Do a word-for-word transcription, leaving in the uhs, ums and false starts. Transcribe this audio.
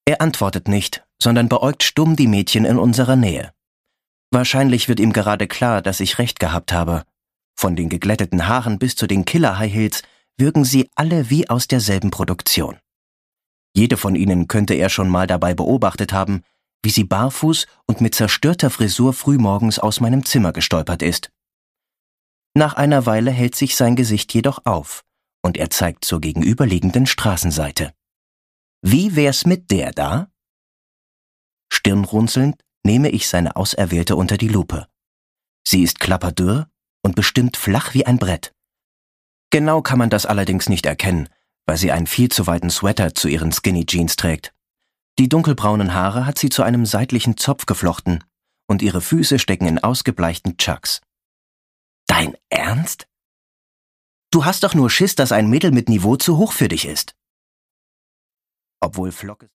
Er antwortet nicht, sondern beäugt stumm die Mädchen in unserer Nähe. Wahrscheinlich wird ihm gerade klar, dass ich recht gehabt habe. Von den geglätteten Haaren bis zu den Killer-High Heels wirken sie alle wie aus derselben Produktion. Jede von ihnen könnte er schon mal dabei beobachtet haben, wie sie barfuß und mit zerstörter Frisur frühmorgens aus meinem Zimmer gestolpert ist. Nach einer Weile hält sich sein Gesicht jedoch auf und er zeigt zur gegenüberliegenden Straßenseite. Wie wär's mit der da? Stirnrunzelnd nehme ich seine Auserwählte unter die Lupe. Sie ist klapperdürr und bestimmt flach wie ein Brett. Genau kann man das allerdings nicht erkennen, weil sie einen viel zu weiten Sweater zu ihren Skinny Jeans trägt. Die dunkelbraunen Haare hat sie zu einem seitlichen Zopf geflochten und ihre Füße stecken in ausgebleichten Chucks. Dein Ernst? Du hast doch nur Schiss, dass ein Mädel mit Niveau zu hoch für dich ist. Obwohl Flocke